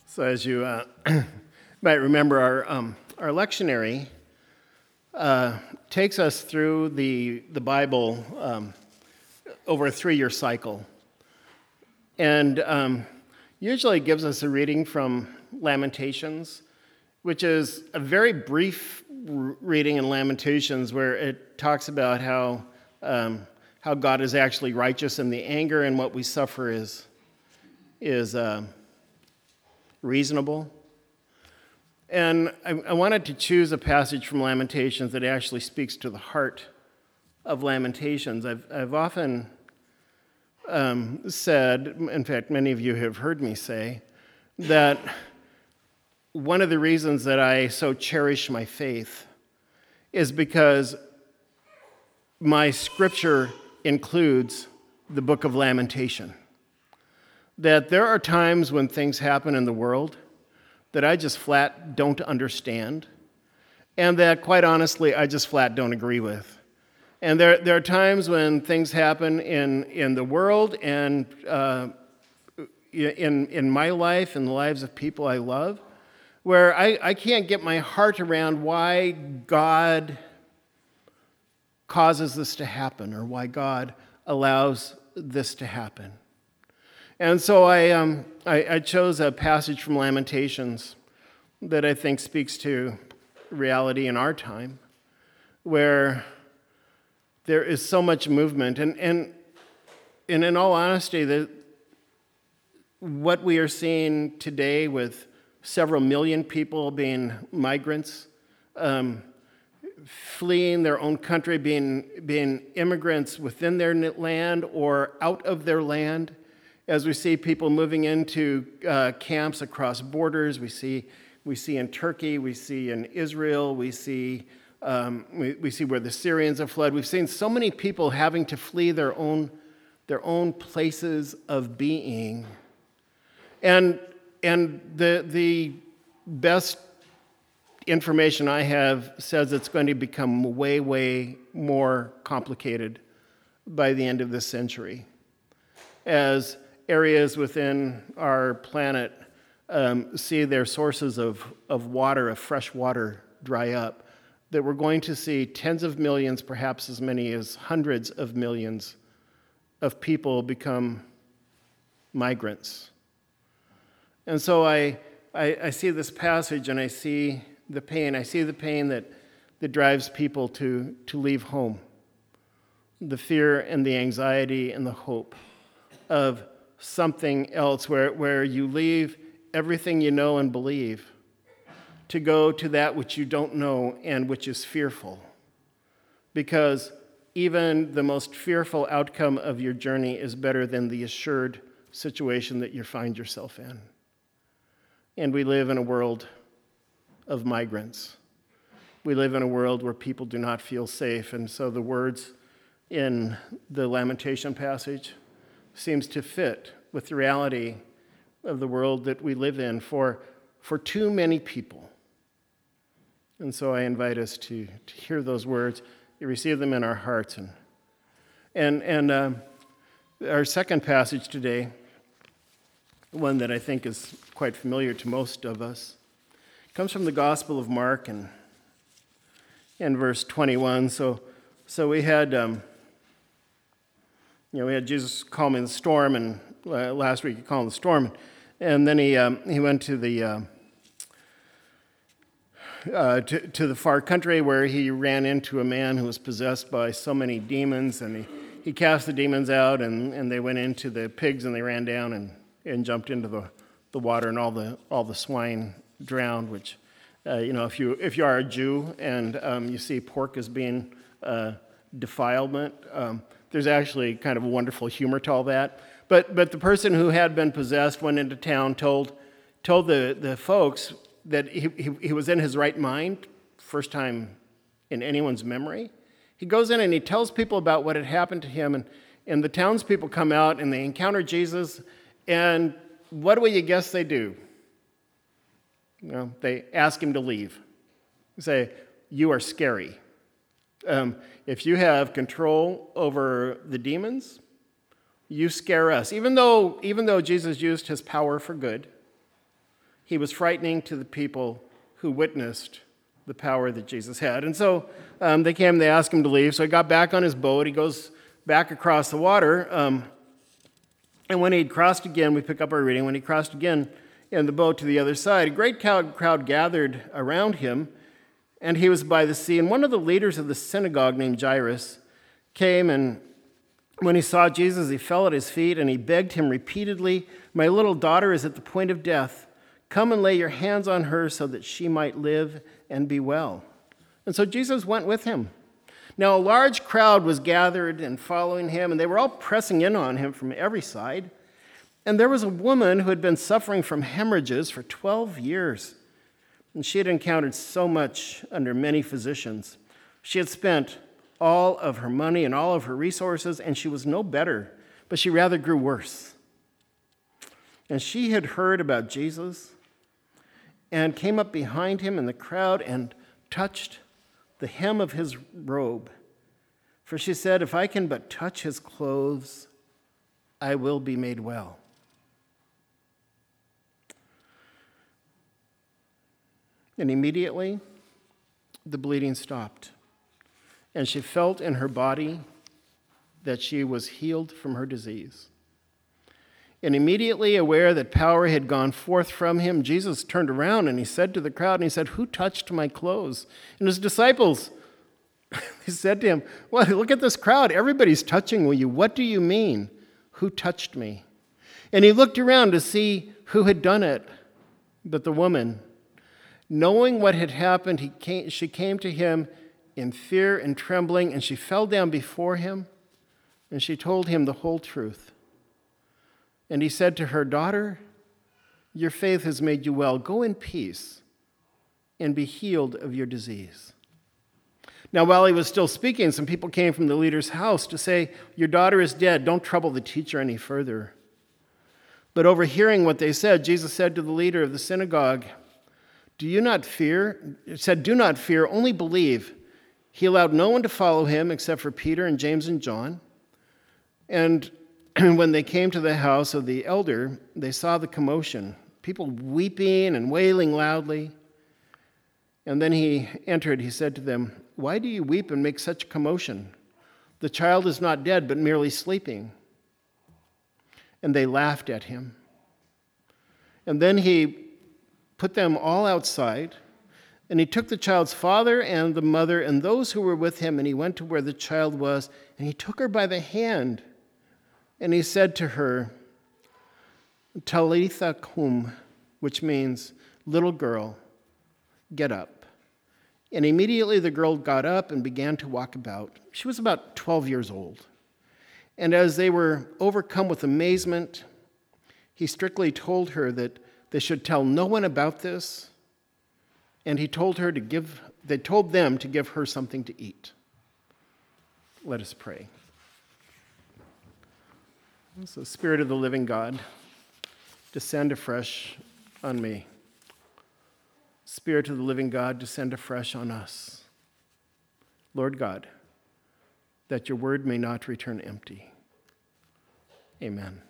So as you might remember, our lectionary takes us through the Bible over a 3-year cycle. And usually gives us a reading from Lamentations, which is a very brief reading in Lamentations where it talks about how God is actually righteous and the anger and what we suffer is reasonable. And I wanted to choose a passage from Lamentations that actually speaks to the heart of Lamentations. I've often said, in fact, many of you have heard me say, that one of the reasons that I so cherish my faith is because my scripture includes the book of Lamentation. That there are times when things happen in the world that I just flat don't understand, and that, quite honestly, I just flat don't agree with. And there are times when things happen in the world and in my life and the lives of people I love, where I can't get my heart around why God causes this to happen or why God allows this to happen. And so I chose a passage from Lamentations that I think speaks to reality in our time, where there is so much movement. And in all honesty, what we are seeing today with several million people being migrants, fleeing their own country, being immigrants within their land or out of their land, as we see people moving into camps across borders, we see in Turkey, we see in Israel, we see where the Syrians have fled. We've seen so many people having to flee their own places of being, and the best information I have says it's going to become way, way more complicated by the end of this century, as areas within our planet see their sources of water, of fresh water, dry up, that we're going to see tens of millions, perhaps as many as hundreds of millions of people become migrants. And so I see this passage and I see the pain. I see the pain that drives people to leave home, the fear and the anxiety and the hope of something else, where you leave everything you know and believe to go to that which you don't know and which is fearful. Because even the most fearful outcome of your journey is better than the assured situation that you find yourself in. And we live in a world of migrants. We live in a world where people do not feel safe. And so the words in the Lamentation passage seems to fit with the reality of the world that we live in for too many people. And so I invite us to hear those words, to receive them in our hearts. And our second passage today, one that I think is quite familiar to most of us, comes from the Gospel of Mark and verse 21. So we had we had Jesus calming the storm, and last week he calmed the storm, and then he went to the far country where he ran into a man who was possessed by so many demons, and he cast the demons out, and they went into the pigs, and they ran down and jumped into the water, and all the swine drowned. Which if you are a Jew and you see pork as being defilement, there's actually kind of a wonderful humor to all that. But the person who had been possessed went into town, told the folks that he was in his right mind, first time in anyone's memory. He goes in and he tells people about what had happened to him, and the townspeople come out and they encounter Jesus, and what will you guess they do? They ask him to leave. They say, "You are scary. If you have control over the demons, you scare us." Even though Jesus used his power for good, he was frightening to the people who witnessed the power that Jesus had. And so they asked him to leave. So he got back on his boat. He goes back across the water. And when he'd crossed again, we pick up our reading, when he crossed again in the boat to the other side, a great crowd gathered around him, and he was by the sea. And one of the leaders of the synagogue named Jairus came, and when he saw Jesus, he fell at his feet, and he begged him repeatedly, "My little daughter is at the point of death. Come and lay your hands on her so that she might live and be well." And so Jesus went with him. Now a large crowd was gathered and following him, and they were all pressing in on him from every side. And there was a woman who had been suffering from hemorrhages for 12 years. And she had encountered so much under many physicians. She had spent all of her money and all of her resources, and she was no better, but she rather grew worse. And she had heard about Jesus and came up behind him in the crowd and touched the hem of his robe. For she said, "If I can but touch his clothes, I will be made well." And immediately, the bleeding stopped, and she felt in her body that she was healed from her disease. And immediately aware that power had gone forth from him, Jesus turned around and he said to the crowd, and he said, "Who touched my clothes?" And his disciples, he said to him, "Well, look at this crowd. Everybody's touching you. What do you mean? Who touched me?" And he looked around to see who had done it. But the woman, knowing what had happened, she came to him in fear and trembling, and she fell down before him, and she told him the whole truth. And he said to her, "Daughter, your faith has made you well. Go in peace and be healed of your disease." Now, while he was still speaking, some people came from the leader's house to say, "Your daughter is dead. Don't trouble the teacher any further." But overhearing what they said, Jesus said to the leader of the synagogue, "Do not fear, only believe." He allowed no one to follow him except for Peter and James and John. And when they came to the house of the elder, they saw the commotion, people weeping and wailing loudly. And then he entered. He said to them, "Why do you weep and make such commotion? The child is not dead, but merely sleeping." And they laughed at him. And then he put them all outside, and he took the child's father and the mother and those who were with him, and he went to where the child was, and he took her by the hand, and he said to her, "Talitha cum," which means, "Little girl, get up." And immediately the girl got up and began to walk about. She was about 12 years old. And as they were overcome with amazement, he strictly told her that they should tell no one about this, and they told them to give her something to eat. Let us pray. So, Spirit of the living God, descend afresh on me. Spirit of the living God, descend afresh on us. Lord God, that your word may not return empty. Amen.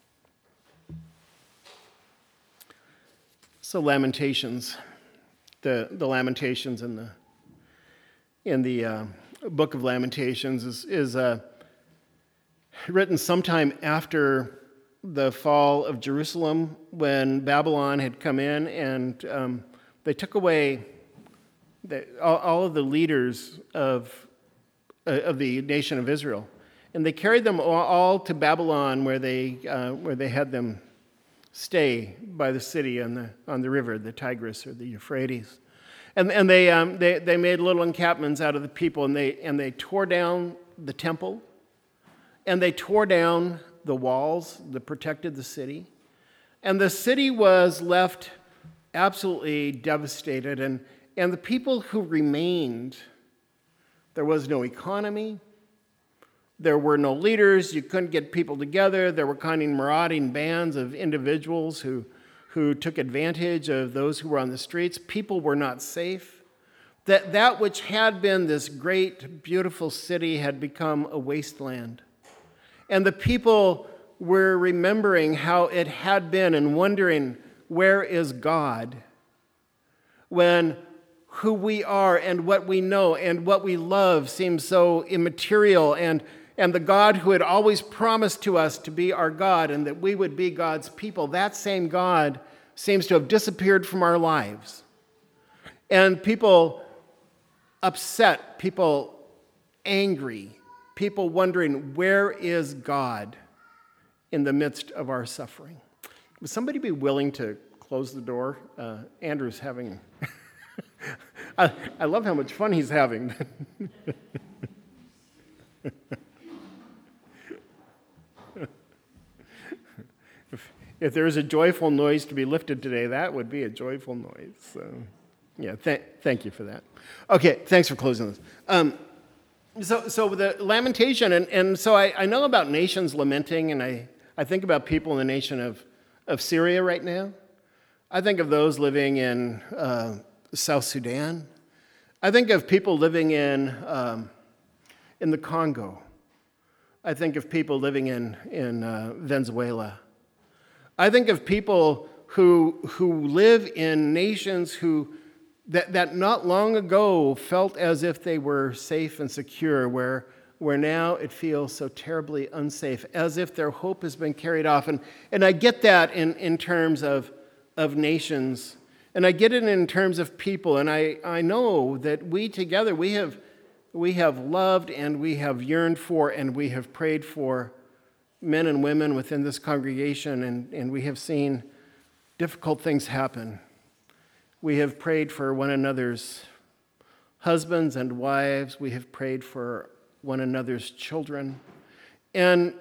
So Lamentations, the Lamentations in the book of Lamentations is written sometime after the fall of Jerusalem, when Babylon had come in and they took away all of the leaders of the nation of Israel, and they carried them all to Babylon, where they had them stay by the city on the river, the Tigris or the Euphrates, and they made little encampments out of the people, and they tore down the temple, and they tore down the walls that protected the city, and the city was left absolutely devastated, and the people who remained, there was no economy. There were no leaders. You couldn't get people together. There were kind of marauding bands of individuals who took advantage of those who were on the streets. People were not safe. That which had been this great, beautiful city had become a wasteland. And the people were remembering how it had been and wondering, where is God? When who we are and what we know and what we love seems so immaterial, and the God who had always promised to us to be our God and that we would be God's people, that same God seems to have disappeared from our lives. And people upset, people angry, people wondering, where is God in the midst of our suffering? Would somebody be willing to close the door? Andrew's having... I love how much fun he's having. If there is a joyful noise to be lifted today, that would be a joyful noise. So, yeah, thank you for that. Okay, thanks for closing this. So the lamentation, and so I know about nations lamenting, and I think about people in the nation of Syria right now. I think of those living in South Sudan. I think of people living in the Congo. I think of people living in Venezuela. I think of people who live in nations that not long ago felt as if they were safe and secure, where now it feels so terribly unsafe, as if their hope has been carried off. And I get that in terms of nations, and I get it in terms of people, and I know that we together, we have loved and we have yearned for and we have prayed for men and women within this congregation, and we have seen difficult things happen. We have prayed for one another's husbands and wives. We have prayed for one another's children. And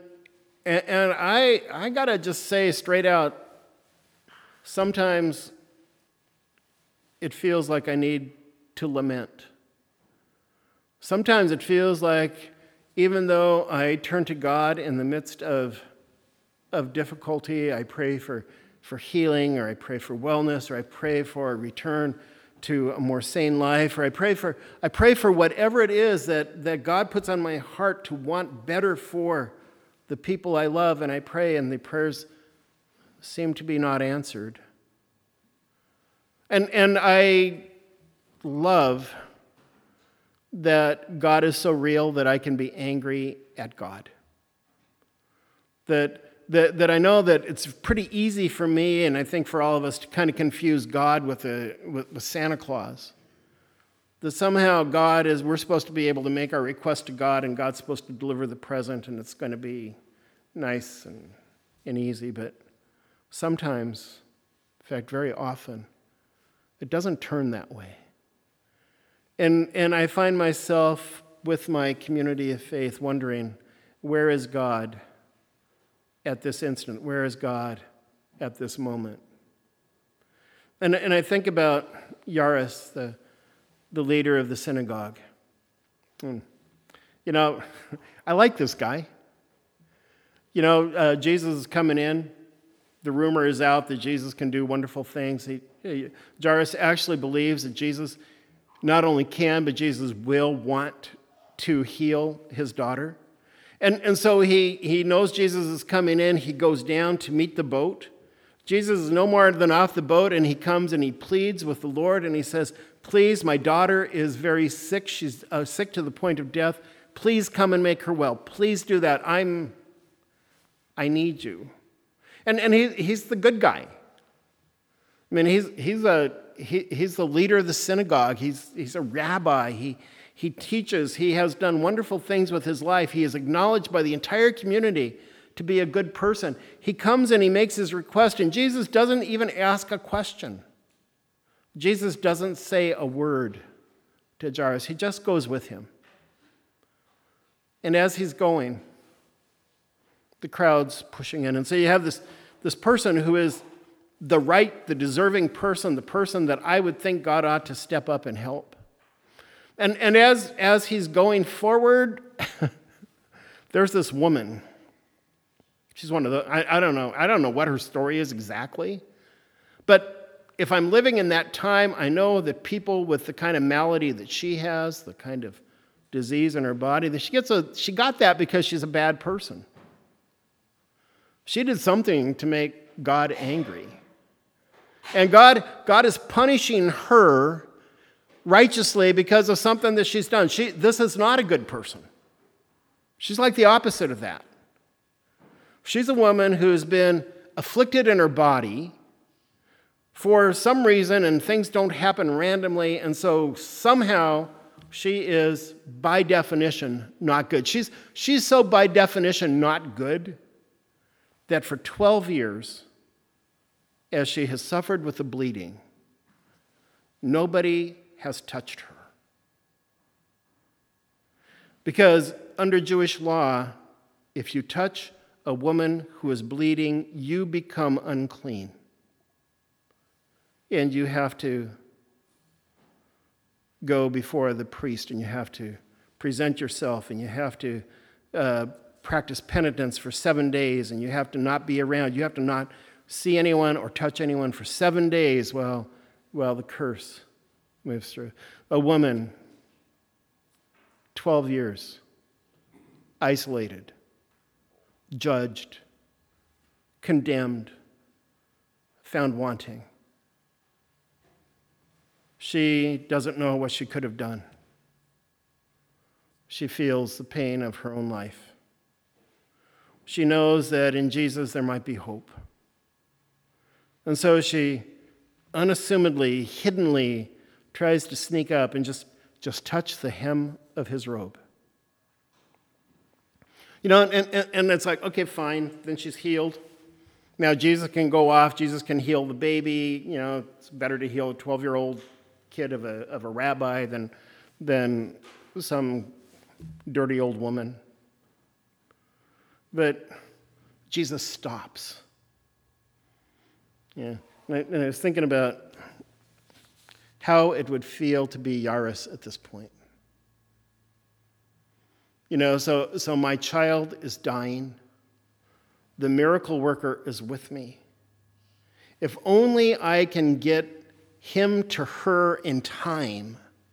I gotta just say straight out, sometimes it feels like I need to lament. Sometimes it feels like even though I turn to God in the midst of difficulty, I pray for healing, or I pray for wellness, or I pray for a return to a more sane life, or I pray for whatever it is that God puts on my heart to want better for the people I love, and I pray, and the prayers seem to be not answered. And I love that God is so real that I can be angry at God. That I know that it's pretty easy for me, and I think for all of us, to kind of confuse God with Santa Claus. That somehow we're supposed to be able to make our request to God, and God's supposed to deliver the present, and it's going to be nice and easy. But sometimes, in fact, very often, it doesn't turn that way. And I find myself with my community of faith wondering, where is God at this instant? Where is God at this moment? And I think about Jairus, the leader of the synagogue. You know, I like this guy. You know, Jesus is coming in. The rumor is out that Jesus can do wonderful things. Jairus actually believes that Jesus not only can, but Jesus will want to heal his daughter. And so he knows Jesus is coming in. He goes down to meet the boat. Jesus is no more than off the boat, and he comes and he pleads with the Lord, and he says, please, my daughter is very sick. She's sick to the point of death. Please come and make her well. Please do that. I need you. And he's the good guy. I mean, he's the leader of the synagogue. He's a rabbi. He teaches. He has done wonderful things with his life. He is acknowledged by the entire community to be a good person. He comes and he makes his request, and Jesus doesn't even ask a question. Jesus doesn't say a word to Jairus. He just goes with him. And as he's going, the crowd's pushing in. And so you have this person who is the deserving person, the person that I would think God ought to step up and help. And as he's going forward, there's this woman. She's one of the, I don't know what her story is exactly, but if I'm living in that time, I know that people with the kind of malady that she has, the kind of disease in her body, that she got that because she's a bad person. She did something to make God angry. And God is punishing her righteously because of something that she's done. This is not a good person. She's like the opposite of that. She's a woman who's been afflicted in her body for some reason, and things don't happen randomly, and so somehow she is, by definition, not good. She's so, by definition, not good that for 12 years, as she has suffered with the bleeding, nobody has touched her. Because under Jewish law, if you touch a woman who is bleeding, you become unclean. And you have to go before the priest, and you have to present yourself, and you have to practice penitence for 7 days, and you have to not be around. You have to not see anyone or touch anyone for 7 days while the curse moves through. A woman, 12 years, isolated, judged, condemned, found wanting. She doesn't know what she could have done. She feels the pain of her own life. She knows that in Jesus there might be hope. And so she unassumedly, hiddenly tries to sneak up and just touch the hem of his robe. And it's like, okay, fine, then she's healed. Now Jesus can go off, Jesus can heal the baby. It's better to heal a 12-year-old kid of a rabbi than some dirty old woman. But Jesus stops. Yeah, and I was thinking about how it would feel to be Jairus at this point. So my child is dying. The miracle worker is with me. If only I can get him to her in time,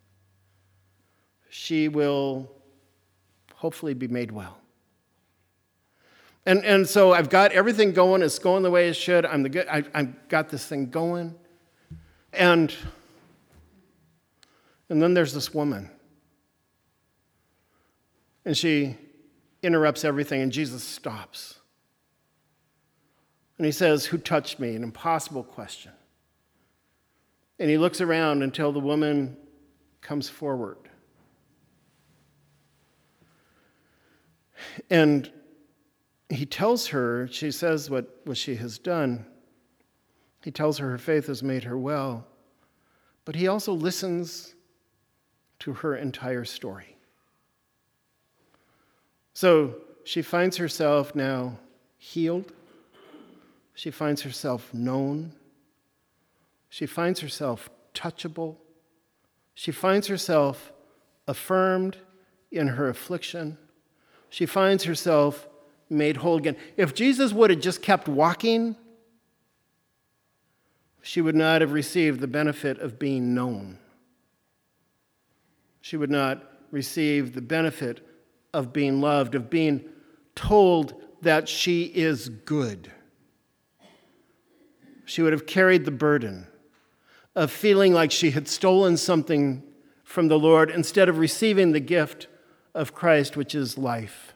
she will hopefully be made well. And so I've got everything going. It's going the way it should. I've got this thing going. And then there's this woman. And she interrupts everything, and Jesus stops. And he says, "Who touched me?" An impossible question. And he looks around until the woman comes forward. And he tells her, she says what she has done. He tells her faith has made her well. But he also listens to her entire story. So she finds herself now healed. She finds herself known. She finds herself touchable. She finds herself affirmed in her affliction. She finds herself made whole again. If Jesus would have just kept walking, she would not have received the benefit of being known. She would not receive the benefit of being loved, of being told that she is good. She would have carried the burden of feeling like she had stolen something from the Lord instead of receiving the gift of Christ, which is life.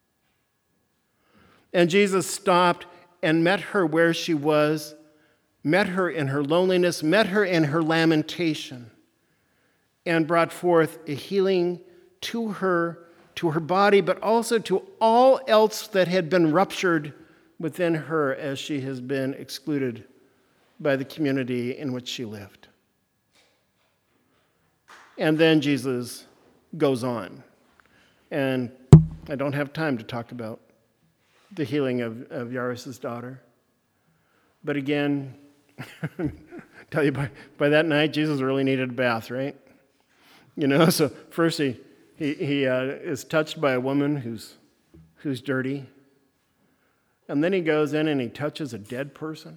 And Jesus stopped and met her where she was, met her in her loneliness, met her in her lamentation, and brought forth a healing to her body, but also to all else that had been ruptured within her as she has been excluded by the community in which she lived. And then Jesus goes on. And I don't have time to talk about the healing of Jairus' daughter. But again, tell you by that night, Jesus really needed a bath, right? So first he is touched by a woman who's dirty. And then he goes in and he touches a dead person.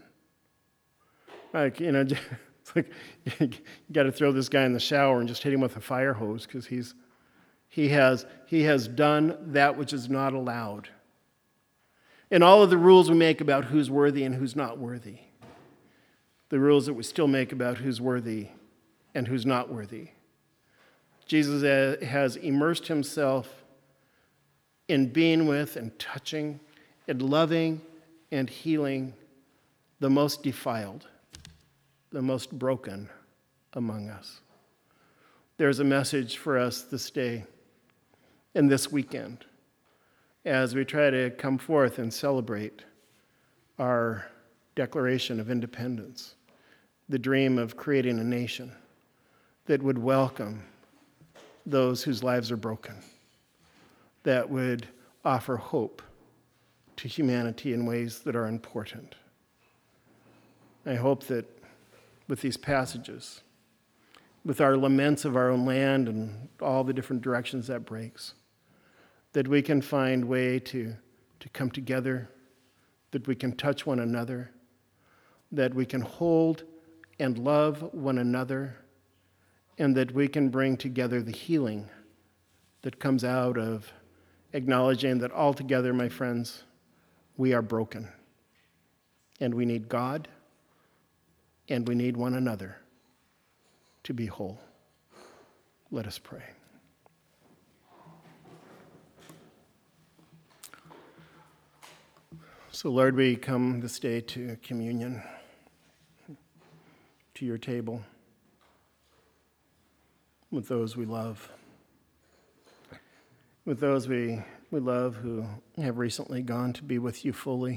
It's like you got to throw this guy in the shower and just hit him with a fire hose because he has done that which is not allowed. And all of the rules we make about who's worthy and who's not worthy, the rules that we still make about who's worthy and who's not worthy. Jesus has immersed himself in being with and touching and loving and healing the most defiled, the most broken among us. There's a message for us this day and this weekend as we try to come forth and celebrate our Declaration of Independence, the dream of creating a nation that would welcome those whose lives are broken, that would offer hope to humanity in ways that are important. I hope that with these passages, with our laments of our own land and all the different directions that breaks, that we can find way to come together, that we can touch one another, that we can hold and love one another, and that we can bring together the healing that comes out of acknowledging that altogether, my friends, we are broken, and we need God, and we need one another to be whole. Let us pray. So, Lord, we come this day to communion, to your table, with those we love, with those we love who have recently gone to be with you fully,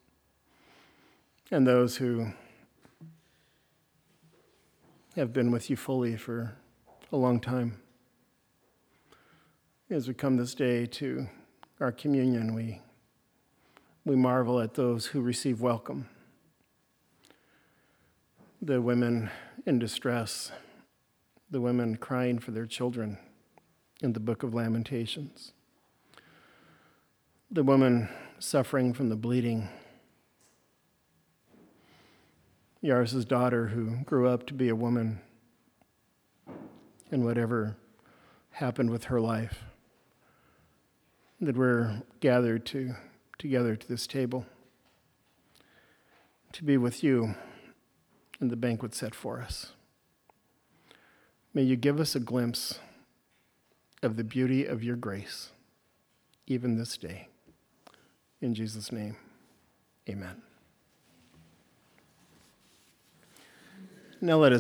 and those who have been with you fully for a long time. As we come this day to our communion, we marvel at those who receive welcome, the women in distress, the women crying for their children in the book of Lamentations, the woman suffering from the bleeding, Yairus' daughter who grew up to be a woman, and whatever happened with her life, that we're gathered together to this table to be with you in the banquet set for us. May you give us a glimpse of the beauty of your grace, even this day. In Jesus' name, amen. Now let us